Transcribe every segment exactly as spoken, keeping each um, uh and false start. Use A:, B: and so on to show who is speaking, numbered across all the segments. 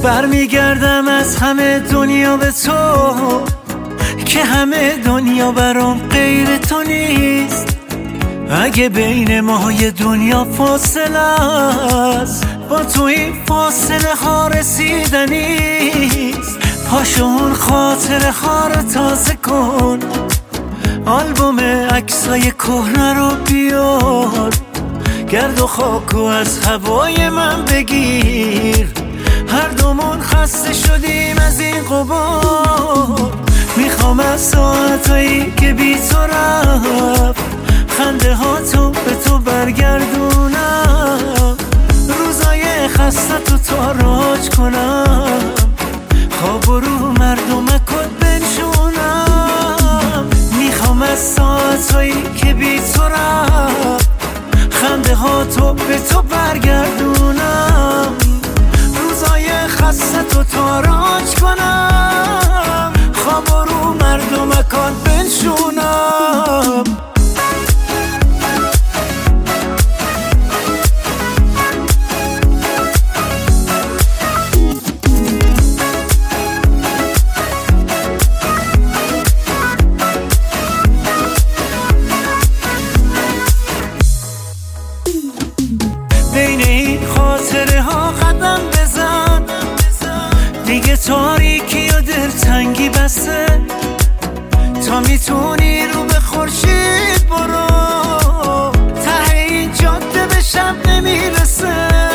A: برمیگردم از همه دنیا به تو که همه دنیا برام غیر تو نیست. اگه بین ما یه دنیا فاصله است، با تو این فاصله ها رسیدنیست. پاشو اون خاطره ها رو تازه کن، آلبوم عکسای کهنه رو بیار، گرد و خاکو از هوای من بگیر. هر دومون خسته شدیم از این غبار. میخوام از ساعتایی که بی تو رفت، خنده ها تو به تو برگردونم. روزای خسته تو تاراج کنم، خواب و رو مردم کد بنشونم. میخوام از ساعتایی که بی تو رفت، خنده ها تو به تو برگردونم. روزای خسته تو تاراج کنم، خواب و رو مردم کد بنشونم. بین این خاطره ها قدم بزن، دیگه تاریکی و دلتنگی بسته. تا میتونی رو به خورشید برو، ته این جاده به شب نمیرسه.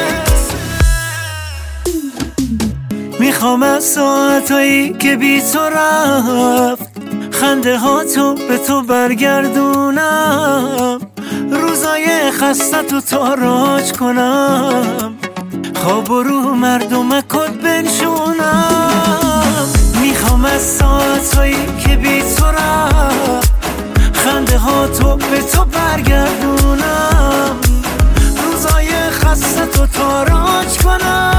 A: میخوام از ساعتایی که بی تو رفت، خنده ها تو به تو برگردونم. روزای خسته تو تاراج کنم، خواب و رو مردم کد بنشونم. میخوام از ساعتایی که بی تو رفت، خنده ها تو به تو برگردونم. روزای خسته تو تاراج کنم،